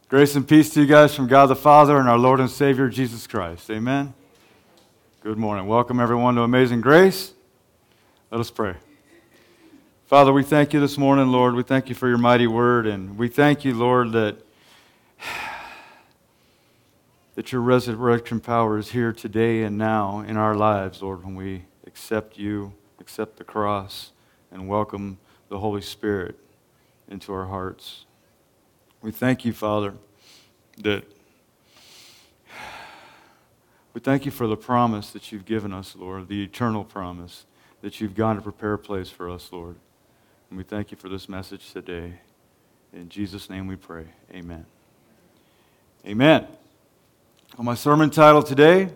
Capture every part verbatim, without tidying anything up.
Grace and peace to you guys from God the Father and our Lord and Savior, Jesus Christ. Amen. Good morning. Welcome everyone to Amazing Grace. Let us pray. Father, we thank you this morning, Lord. We thank you for your mighty word, and we thank you, Lord, that, that your resurrection power is here today and now in our lives, Lord, when we accept you, accept the cross, and welcome the Holy Spirit into our hearts. We thank you, Father, that we thank you for the promise that you've given us, Lord, the eternal promise that you've gone to prepare a place for us, Lord. And we thank you for this message today. In Jesus' name we pray. Amen. Amen. Well, my sermon title today,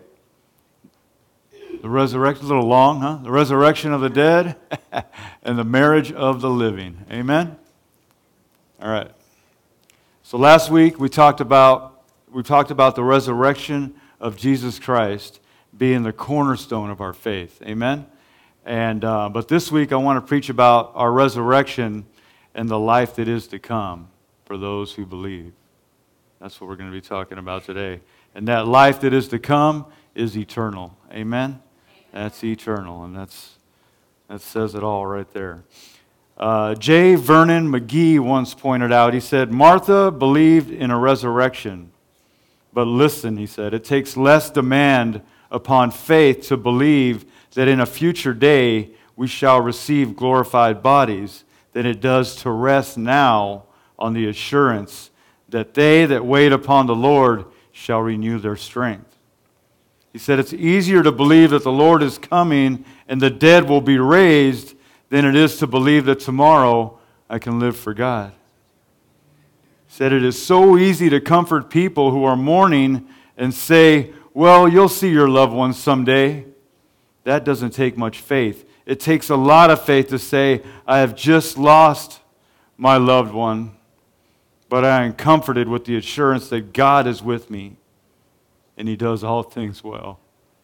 the resurrection, a little long, huh? The resurrection of the dead and the marriage of the living. Amen. All right. So last week we talked about we talked about the resurrection of Jesus Christ being the cornerstone of our faith. Amen. And uh, but this week I want to preach about our resurrection and the life that is to come for those who believe. That's what we're going to be talking about today. And that life that is to come is eternal. Amen. That's eternal, and that's that says it all right there. Uh, J. Vernon McGee once pointed out, he said, Martha believed in a resurrection. But listen, he said, it takes less demand upon faith to believe that in a future day we shall receive glorified bodies than it does to rest now on the assurance that they that wait upon the Lord shall renew their strength. He said, it's easier to believe that the Lord is coming and the dead will be raised than it is to believe that tomorrow I can live for God. He said it is so easy to comfort people who are mourning and say, well, you'll see your loved ones someday. That doesn't take much faith. It takes a lot of faith to say, I have just lost my loved one, but I am comforted with the assurance that God is with me and He does all things well.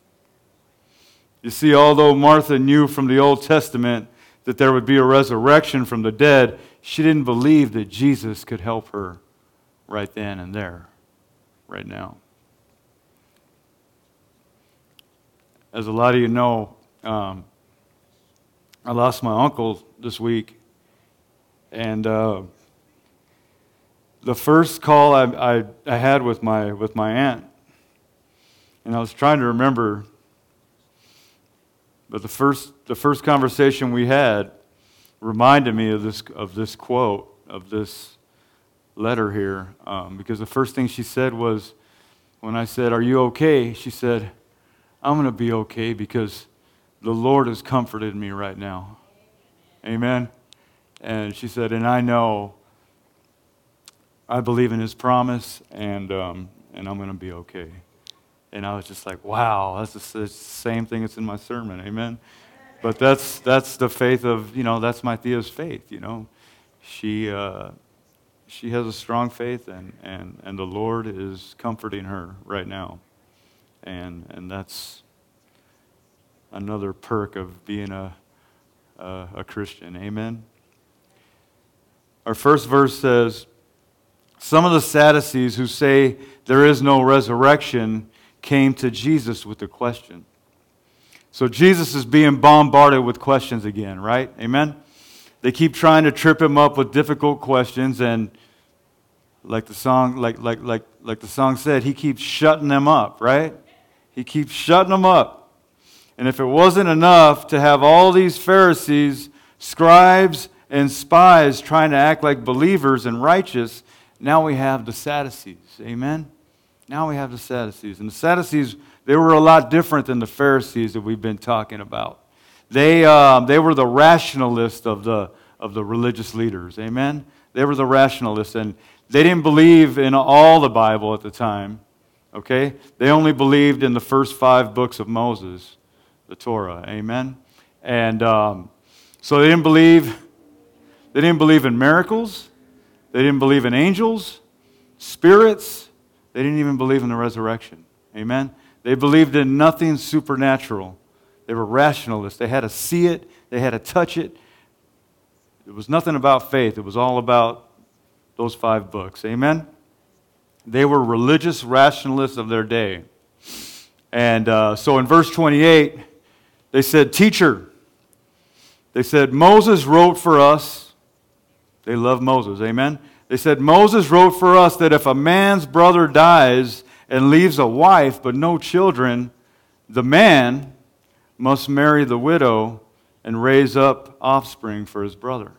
You see, although Martha knew from the Old Testament that there would be a resurrection from the dead, she didn't believe that Jesus could help her right then and there, right now. As a lot of you know, um, I lost my uncle this week, and uh, the first call I, I, I had with my with my aunt, and I was trying to remember. But the first the first conversation we had reminded me of this of this quote, of this letter here, um, because the first thing she said was, when I said, are you okay? She said, I'm going to be okay because the Lord has comforted me right now. Amen? And she said, and I know, I believe in His promise, and um, and I'm going to be okay. And I was just like, wow, that's the same thing that's in my sermon, amen? But that's that's the faith of, you know, that's my Thea's faith, you know. She uh, she has a strong faith, and, and, and the Lord is comforting her right now. And and that's another perk of being a, a, a Christian, amen? Our first verse says, some of the Sadducees who say there is no resurrection came to Jesus with a question. So Jesus is being bombarded with questions again, right? Amen? They keep trying to trip him up with difficult questions, and like the song, like like like like the song said, he keeps shutting them up, right? He keeps shutting them up. And if it wasn't enough to have all these Pharisees, scribes, and spies trying to act like believers and righteous, now we have the Sadducees. Amen? Now we have the Sadducees. And the Sadducees, they were a lot different than the Pharisees that we've been talking about. They um, they were the rationalists of the of the religious leaders. Amen? They were the rationalists, and they didn't believe in all the Bible at the time. Okay? They only believed in the first five books of Moses, the Torah. Amen? And um, so they didn't believe they didn't believe in miracles. They didn't believe in angels, spirits. They didn't even believe in the resurrection. Amen? They believed in nothing supernatural. They were rationalists. They had to see it. They had to touch it. It was nothing about faith. It was all about those five books. Amen? They were religious rationalists of their day. And uh, so in verse twenty-eight, they said, "Teacher," they said, "Moses wrote for us." They love Moses, amen? They said, "Moses wrote for us that if a man's brother dies and leaves a wife but no children, the man must marry the widow and raise up offspring for his brother."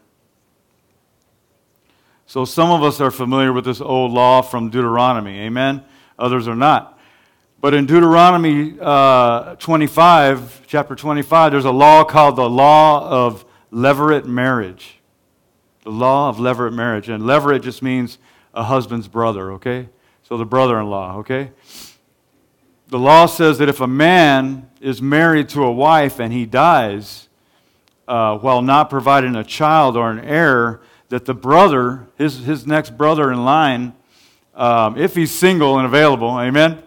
So some of us are familiar with this old law from Deuteronomy, amen? Others are not. But in Deuteronomy uh, twenty-five, chapter twenty-five, there's a law called the law of levirate marriage. The law of levirate marriage. And levirate just means a husband's brother, okay? So the brother-in-law, okay? The law says that if a man is married to a wife and he dies uh, while not providing a child or an heir, that the brother, his, his next brother in line, um, if he's single and available, amen,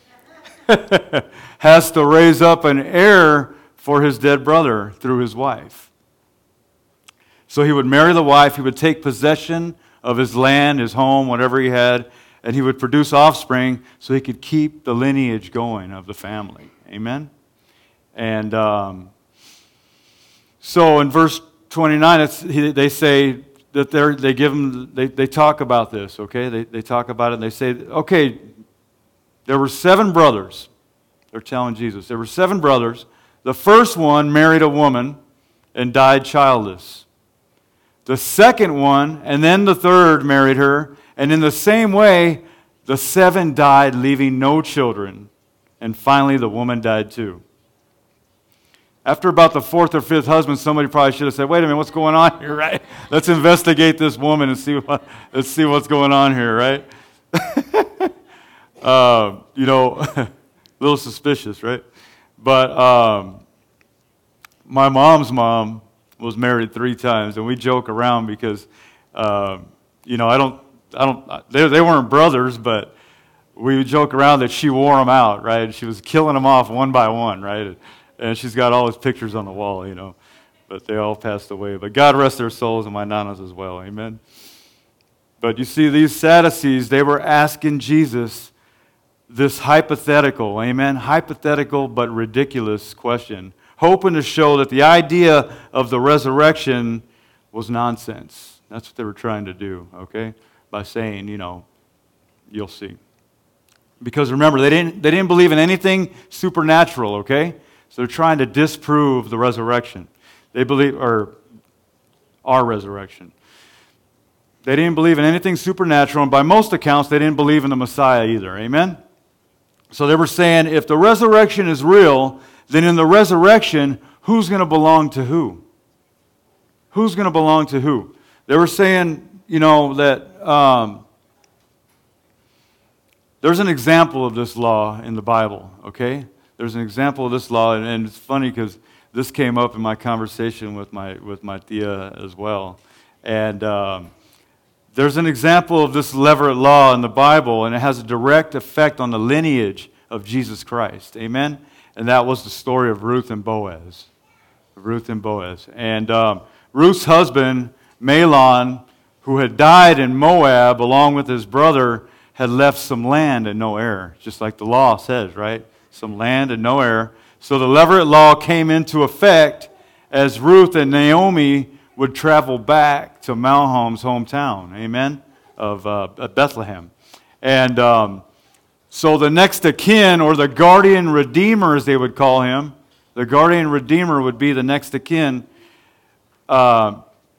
has to raise up an heir for his dead brother through his wife. So he would marry the wife, he would take possession of his land, his home, whatever he had, and he would produce offspring so he could keep the lineage going of the family. Amen? And um, so in verse twenty-nine, it's, they say that they're, they give them, they, they talk about this, okay? They, they talk about it and they say, okay, there were seven brothers. They're telling Jesus. There were seven brothers. The first one married a woman and died childless. The second one, and then the third married her. And in the same way, the seven died, leaving no children. And finally, the woman died too. After about the fourth or fifth husband, somebody probably should have said, wait a minute, what's going on here, right? Let's investigate this woman and see what, let's see what's going on here, right? uh, you know, a little suspicious, right? But um, my mom's mom was married three times, and we joke around because, uh, you know, I don't, I don't, they, they weren't brothers, but we would joke around that she wore them out, right? She was killing them off one by one, right? And she's got all his pictures on the wall, you know. But they all passed away. But God rest their souls, and my nanas as well, amen? But you see, these Sadducees, they were asking Jesus this hypothetical, amen? Hypothetical but ridiculous question, hoping to show that the idea of the resurrection was nonsense. That's what they were trying to do, okay? By saying, you know, you'll see. Because remember, they didn't, they didn't believe in anything supernatural, okay? So they're trying to disprove the resurrection. They believe, or our resurrection. They didn't believe in anything supernatural, and by most accounts, they didn't believe in the Messiah either, amen? So they were saying, if the resurrection is real, then in the resurrection, who's going to belong to who? Who's going to belong to who? They were saying, you know, that um, there's an example of this law in the Bible, okay? There's an example of this law, and, and it's funny because this came up in my conversation with my with my tia as well. And um, there's an example of this levirate law in the Bible, and it has a direct effect on the lineage of Jesus Christ. Amen? And that was the story of Ruth and Boaz. Ruth and Boaz. And um, Ruth's husband, Mahlon, who had died in Moab along with his brother, had left some land and no heir, just like the law says, right? Some land and no heir. So the levirate law came into effect as Ruth and Naomi would travel back to Mahlon's hometown, amen, of uh, Bethlehem. And um, so the next of kin, or the guardian redeemer, as they would call him, the guardian redeemer would be the next of kin. Uh,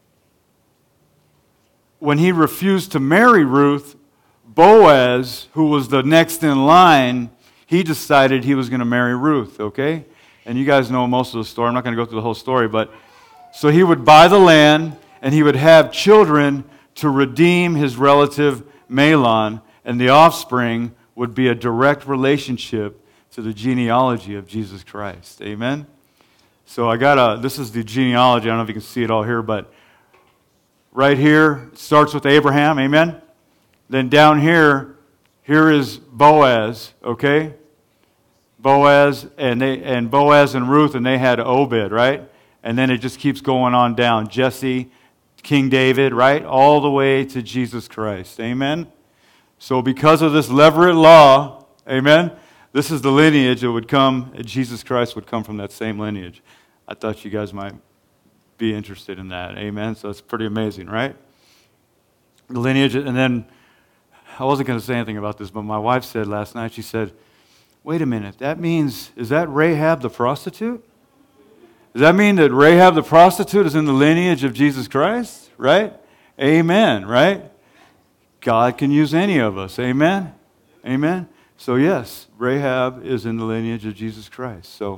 when he refused to marry Ruth, Boaz, who was the next in line, he decided he was going to marry Ruth, okay? And you guys know most of the story. I'm not going to go through the whole story, but so he would buy the land, and he would have children to redeem his relative Mahlon, and the offspring would be a direct relationship to the genealogy of Jesus Christ. Amen? So I got a, this is the genealogy. I don't know if you can see it all here, but right here, it starts with Abraham, amen? Then down here, here is Boaz, okay? Boaz and they and Boaz and Ruth, and they had Obed, right? And then it just keeps going on down. Jesse, King David, right? All the way to Jesus Christ. Amen? So because of this Levirate law, amen, this is the lineage that would come, Jesus Christ would come from that same lineage. I thought you guys might be interested in that, amen? So it's pretty amazing, right? The lineage, and then, I wasn't going to say anything about this, but my wife said last night, she said, wait a minute, that means, is that Rahab the prostitute? Does that mean that Rahab the prostitute is in the lineage of Jesus Christ? Right? Amen, right? God can use any of us. Amen? Amen? So yes, Rahab is in the lineage of Jesus Christ. So,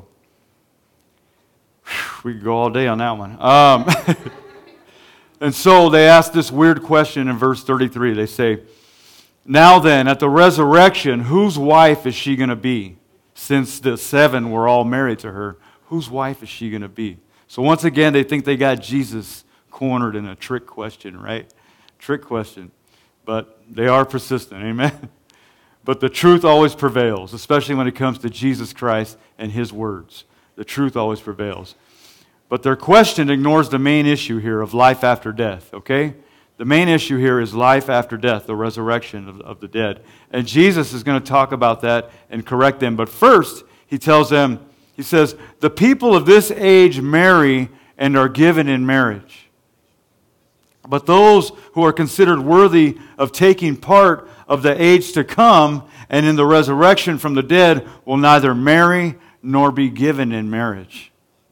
whew, we could go all day on that one. Um, and so they ask this weird question in verse thirty-three. They say, now then, at the resurrection, whose wife is she going to be? Since the seven were all married to her, whose wife is she going to be? So once again, they think they got Jesus cornered in a trick question, right? Trick question. But they are persistent, amen? But the truth always prevails, especially when it comes to Jesus Christ and His words. The truth always prevails. But their question ignores the main issue here of life after death, okay? The main issue here is life after death, the resurrection of, of the dead. And Jesus is going to talk about that and correct them. But first, He tells them, He says, the people of this age marry and are given in marriage. But those who are considered worthy of taking part of the age to come and in the resurrection from the dead will neither marry nor be given in marriage.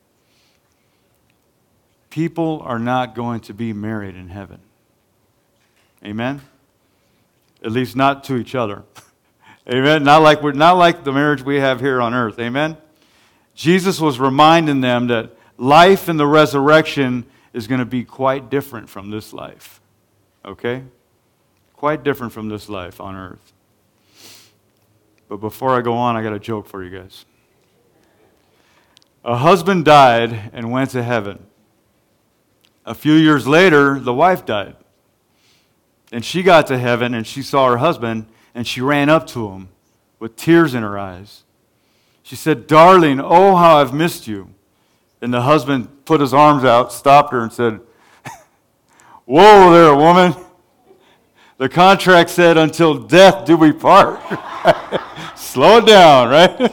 People are not going to be married in heaven. Amen? At least not to each other. Amen? Not like we're not like the marriage we have here on earth. Amen? Jesus was reminding them that life in the resurrection is going to be quite different from this life. Okay? Quite different from this life on earth. But before I go on, I got a joke for you guys. A husband died and went to heaven. A few years later, the wife died. And she got to heaven and she saw her husband and she ran up to him with tears in her eyes. She said, darling, oh, how I've missed you. And the husband put his arms out, stopped her and said, whoa there, woman. The contract said, until death do we part. Slow it down, right?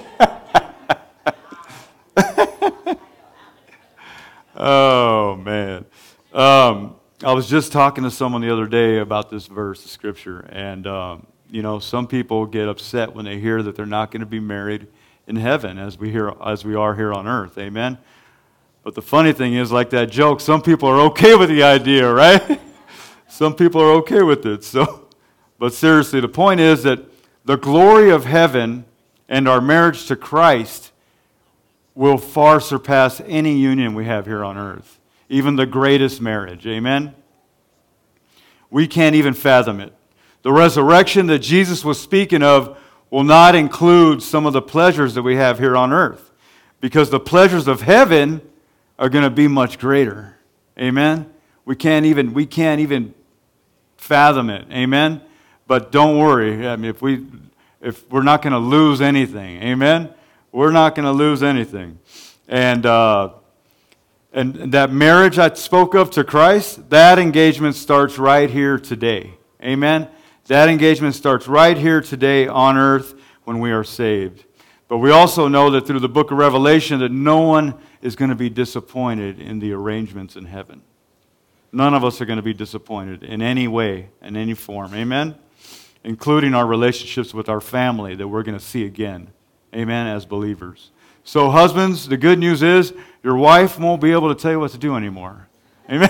Oh, man. Um, I was just talking to someone the other day about this verse of Scripture. And, um, you know, some people get upset when they hear that they're not going to be married in heaven as we hear, as we are here on earth. Amen? But the funny thing is, like that joke, some people are okay with the idea, right? Some people are okay with it. So, but seriously, the point is that the glory of heaven and our marriage to Christ will far surpass any union we have here on earth, even the greatest marriage. Amen? We can't even fathom it. The resurrection that Jesus was speaking of will not include some of the pleasures that we have here on earth, because the pleasures of heaven are going to be much greater. Amen? We can't even we can't even fathom it. Amen? But don't worry. I mean, if we if we're not going to lose anything. Amen? We're not going to lose anything. And uh, and that marriage I spoke of to Christ, that engagement starts right here today. Amen? That engagement starts right here today on earth when we are saved. But we also know that through the book of Revelation that no one is going to be disappointed in the arrangements in heaven. None of us are going to be disappointed in any way, in any form. Amen? Including our relationships with our family that we're going to see again. Amen, as believers. So husbands, the good news is your wife won't be able to tell you what to do anymore. Amen?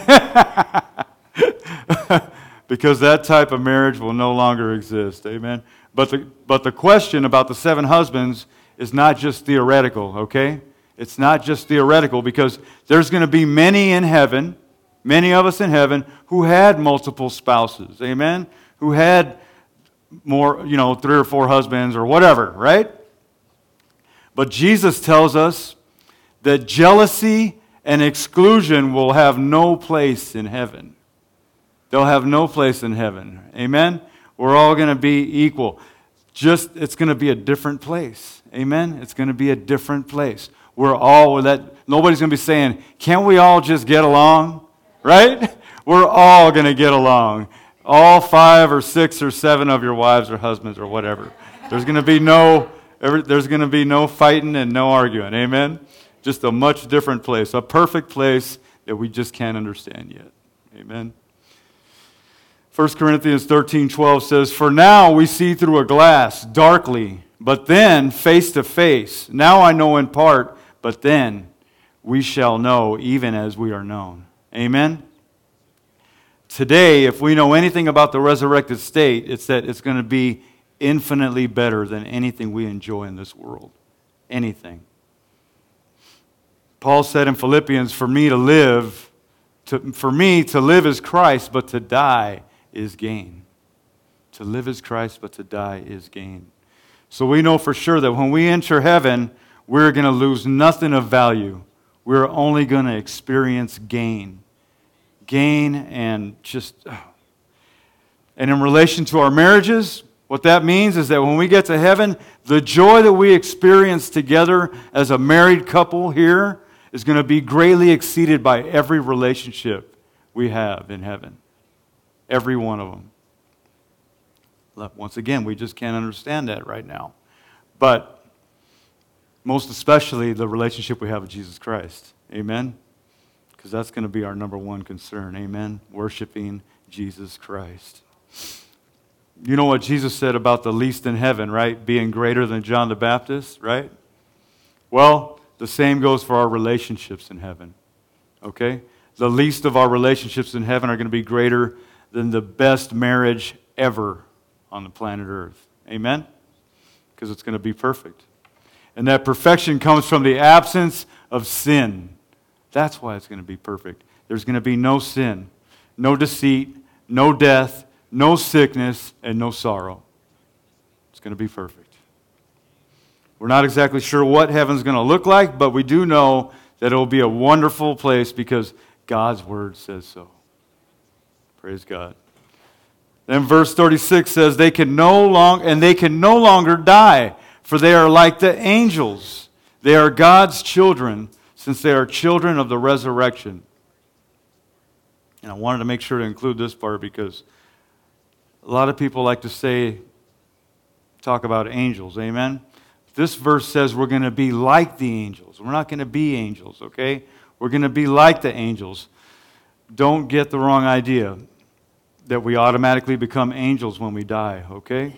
Because that type of marriage will no longer exist. Amen? But the, but the question about the seven husbands is not just theoretical, okay? It's not just theoretical, because there's going to be many in heaven, many of us in heaven, who had multiple spouses. Amen? Who had more, you know, three or four husbands or whatever, right? But Jesus tells us that jealousy and exclusion will have no place in heaven. They'll have no place in heaven. Amen? We're all going to be equal. Just, it's going to be a different place. Amen? It's going to be a different place. We're all, that nobody's going to be saying, can't we all just get along? Right? We're all going to get along. All five or six or seven of your wives or husbands or whatever. There's going to be no, there's going to be no fighting and no arguing. Amen? Just a much different place, a perfect place that we just can't understand yet. Amen? First Corinthians thirteen twelve says, "For now we see through a glass, darkly, but then face to face. Now I know in part, but then we shall know even as we are known." Amen? Today, if we know anything about the resurrected state, it's that it's going to be infinitely better than anything we enjoy in this world. Anything. Paul said in Philippians, for me to live, to, for me to live is Christ, but to die is gain. To live is Christ, but to die is gain. So we know for sure that when we enter heaven, we're going to lose nothing of value. We're only going to experience gain. Gain and just... And in relation to our marriages, what that means is that when we get to heaven, the joy that we experience together as a married couple here is going to be greatly exceeded by every relationship we have in heaven. Every one of them. Once again, we just can't understand that right now. But most especially the relationship we have with Jesus Christ. Amen? Because that's going to be our number one concern. Amen? Worshiping Jesus Christ. You know what Jesus said about the least in heaven, right? Being greater than John the Baptist, right? Well, the same goes for our relationships in heaven. Okay? The least of our relationships in heaven are going to be greater than the best marriage ever on the planet Earth. Amen? Because it's going to be perfect. And that perfection comes from the absence of sin. That's why it's going to be perfect. There's going to be no sin, no deceit, no death, no sickness, and no sorrow. It's going to be perfect. We're not exactly sure what heaven's going to look like, but we do know that it will be a wonderful place because God's Word says so. Praise God. Then verse thirty-six says, "They can no long and they can no longer die, for they are like the angels. They are God's children, since they are children of the resurrection." And I wanted to make sure to include this part because a lot of people like to say, talk about angels, amen? This verse says we're going to be like the angels. We're not going to be angels, okay? We're going to be like the angels. Don't get the wrong idea that we automatically become angels when we die, okay?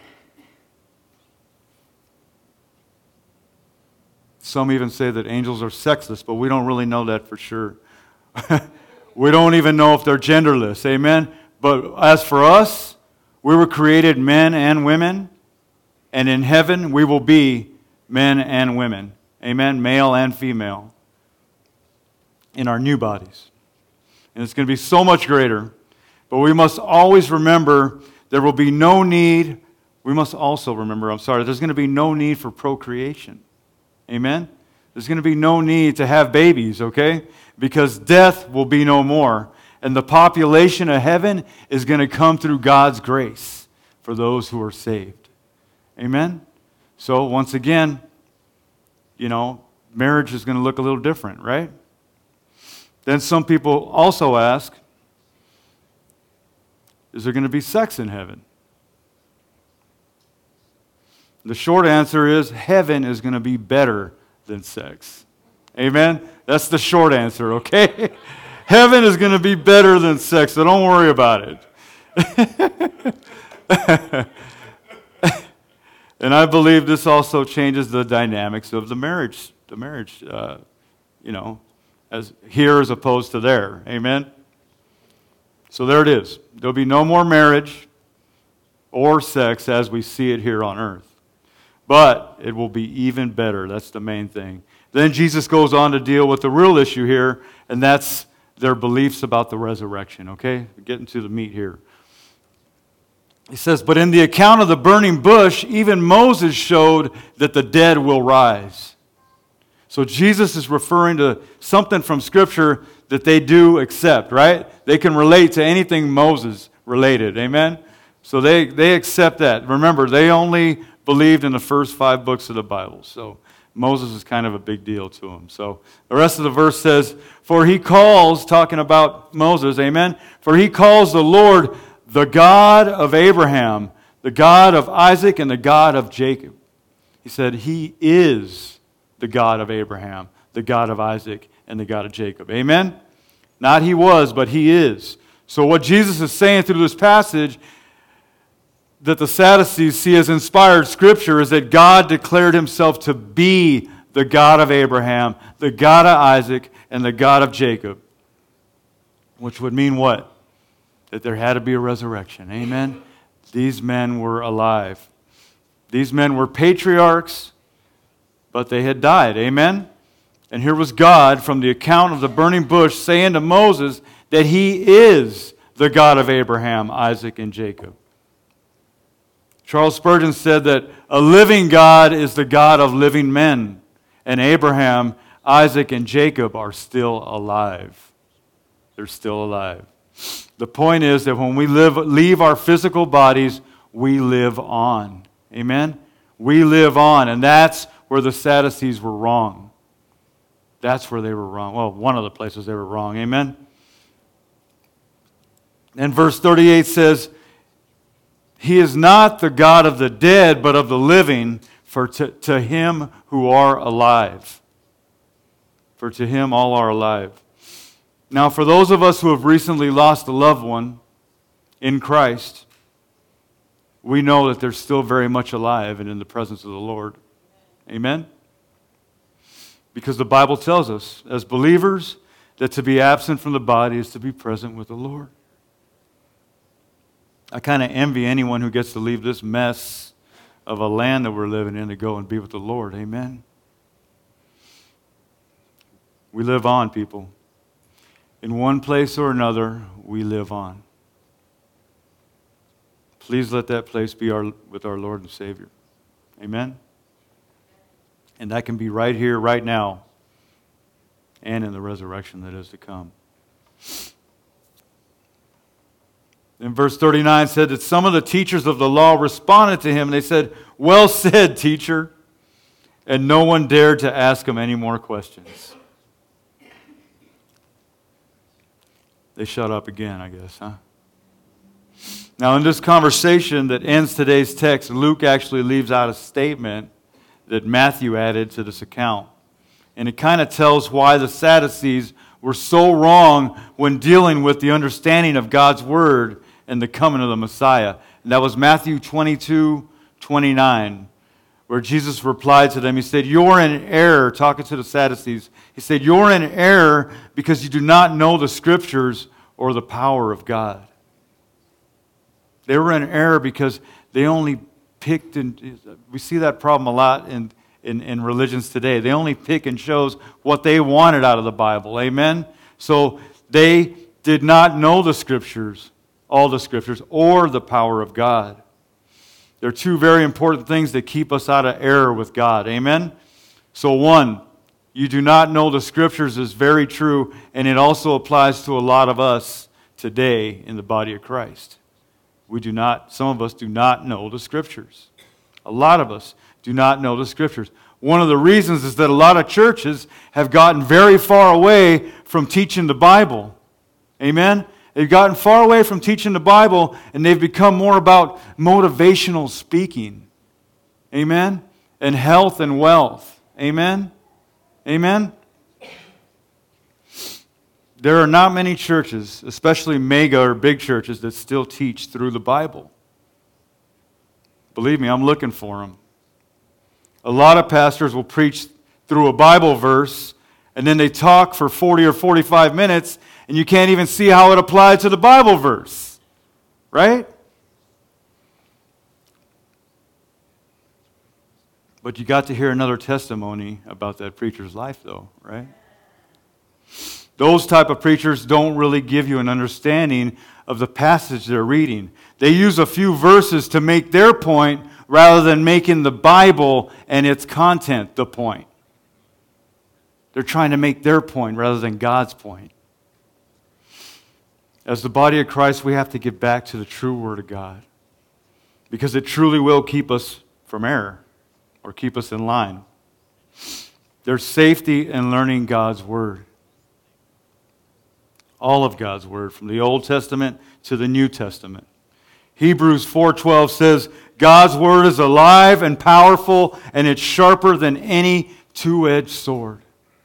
Some even say that angels are sexless, but we don't really know that for sure. We don't even know if they're genderless, amen? But as for us, we were created men and women, and in heaven we will be men and women, amen? Male and female, in our new bodies. And it's going to be so much greater, but we must always remember there will be no need, we must also remember, I'm sorry, there's going to be no need for procreation. Amen? There's going to be no need to have babies, okay? Because death will be no more. And the population of heaven is going to come through God's grace for those who are saved. Amen? So, once again, you know, marriage is going to look a little different, right? Then some people also ask, is there going to be sex in heaven? The short answer is heaven is going to be better than sex. Amen? That's the short answer, okay? Heaven is going to be better than sex, so don't worry about it. And I believe this also changes the dynamics of the marriage, the marriage, uh, you know, as here as opposed to there. Amen? So there it is. There'll be no more marriage or sex as we see it here on earth. But it will be even better. That's the main thing. Then Jesus goes on to deal with the real issue here, and that's their beliefs about the resurrection. Okay? We're getting to the meat here. He says, "But in the account of the burning bush, even Moses showed that the dead will rise." So Jesus is referring to something from Scripture that they do accept, right? They can relate to anything Moses related. Amen? So they, they accept that. Remember, they only believed in the first five books of the Bible. So Moses is kind of a big deal to them. So the rest of the verse says, "For he calls," talking about Moses, amen? "For he calls the Lord the God of Abraham, the God of Isaac, and the God of Jacob. He said, He is the God of Abraham, the God of Isaac, and the God of Jacob. Amen? Not He was, but He is. So what Jesus is saying through this passage that the Sadducees see as inspired Scripture is that God declared Himself to be the God of Abraham, the God of Isaac, and the God of Jacob. Which would mean what? That there had to be a resurrection. Amen? These men were alive. These men were patriarchs, but they had died. Amen? And here was God from the account of the burning bush saying to Moses that He is the God of Abraham, Isaac, and Jacob. Charles Spurgeon said that a living God is the God of living men, and Abraham, Isaac, and Jacob are still alive. They're still alive. The point is that when we live, leave our physical bodies, we live on. Amen? We live on, and that's where the Sadducees were wrong. That's where they were wrong. Well, one of the places they were wrong. Amen? And verse thirty-eight says, He is not the God of the dead, but of the living, for to, to Him who are alive. For to Him all are alive. Now, for those of us who have recently lost a loved one in Christ, we know that they're still very much alive and in the presence of the Lord. Amen? Because the Bible tells us, as believers, that to be absent from the body is to be present with the Lord. I kind of envy anyone who gets to leave this mess of a land that we're living in to go and be with the Lord. Amen? We live on, people. In one place or another, we live on. Please let that place be our, with our Lord and Savior. Amen? And that can be right here, right now, and in the resurrection that is to come. In verse thirty-nine said that some of the teachers of the law responded to him. They said, "Well said, teacher." And no one dared to ask him any more questions. They shut up again, I guess, huh? Now, in this conversation that ends today's text, Luke actually leaves out a statement that Matthew added to this account. And it kind of tells why the Sadducees were so wrong when dealing with the understanding of God's Word and the coming of the Messiah. And that was Matthew twenty-two, twenty-nine, where Jesus replied to them. He said, "You're in error," talking to the Sadducees. He said, "You're in error because you do not know the Scriptures or the power of God." They were in error because they only picked, and we see that problem a lot in, in, in religions today. They only pick and chose what they wanted out of the Bible. Amen? So they did not know the Scriptures, all the Scriptures, or the power of God. There are two very important things that keep us out of error with God. Amen? So one, you do not know the Scriptures is very true, and it also applies to a lot of us today in the body of Christ. We do not, some of us do not know the Scriptures. A lot of us do not know the Scriptures. One of the reasons is that a lot of churches have gotten very far away from teaching the Bible. Amen? They've gotten far away from teaching the Bible, and they've become more about motivational speaking. Amen? And health and wealth. Amen? Amen? There are not many churches, especially mega or big churches, that still teach through the Bible. Believe me, I'm looking for them. A lot of pastors will preach through a Bible verse, and then they talk for forty or forty-five minutes, and you can't even see how it applied to the Bible verse. Right? But you got to hear another testimony about that preacher's life, though, right? Those type of preachers don't really give you an understanding of the passage they're reading. They use a few verses to make their point rather than making the Bible and its content the point. They're trying to make their point rather than God's point. As the body of Christ, we have to get back to the true Word of God, because it truly will keep us from error or keep us in line. There's safety in learning God's Word. All of God's Word, from the Old Testament to the New Testament. Hebrews four twelve says, God's word is alive and powerful, and it's sharper than any two-edged sword.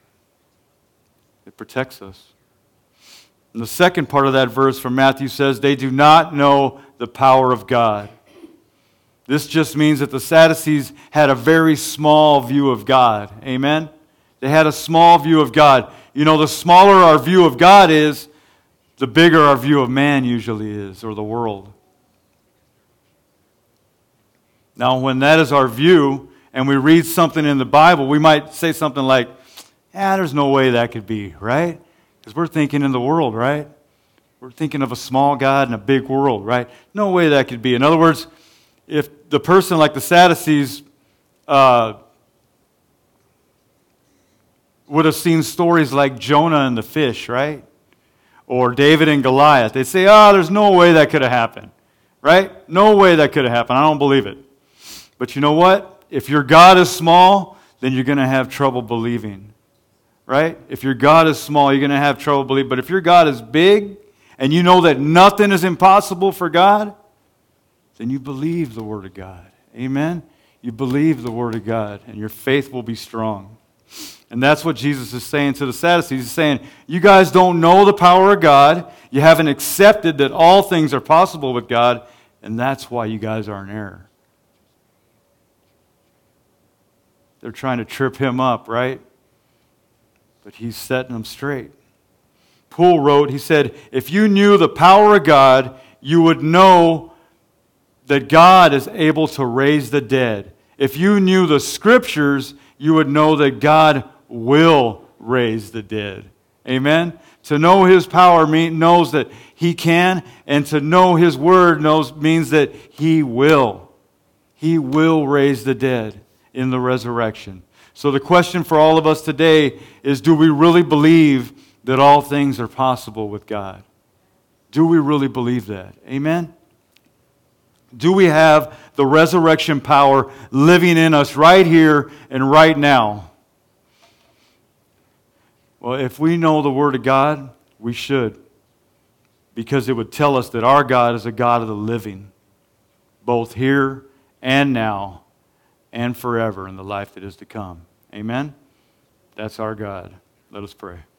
It protects us. And the second part of that verse from Matthew says, they do not know the power of God. This just means that the Sadducees had a very small view of God. Amen? They had a small view of God. You know, the smaller our view of God is, the bigger our view of man usually is, or the world. Now, when that is our view, and we read something in the Bible, we might say something like, yeah, there's no way that could be, right? Because we're thinking in the world, right? We're thinking of a small God and a big world, right? No way that could be. In other words, if the person like the Sadducees uh, would have seen stories like Jonah and the fish, right? Or David and Goliath, they'd say, oh, there's no way that could have happened, right? No way that could have happened. I don't believe it. But you know what? If your God is small, then you're going to have trouble believing, right? If your God is small, you're going to have trouble believing. But if your God is big, and you know that nothing is impossible for God, then you believe the Word of God. Amen? You believe the Word of God, and your faith will be strong. And that's what Jesus is saying to the Sadducees. He's saying, you guys don't know the power of God. You haven't accepted that all things are possible with God, and that's why you guys are in error. They're trying to trip him up, right? But he's setting them straight. Poole wrote, he said, if you knew the power of God, you would know that God is able to raise the dead. If you knew the Scriptures, you would know that God will raise the dead. Amen? To know His power mean, knows that He can, and to know His Word knows means that He will. He will raise the dead in the resurrection. So the question for all of us today is, do we really believe that all things are possible with God? Do we really believe that? Amen? Do we have the resurrection power living in us right here and right now? Well, if we know the Word of God, we should. Because it would tell us that our God is a God of the living, both here and now and forever in the life that is to come. Amen? That's our God. Let us pray.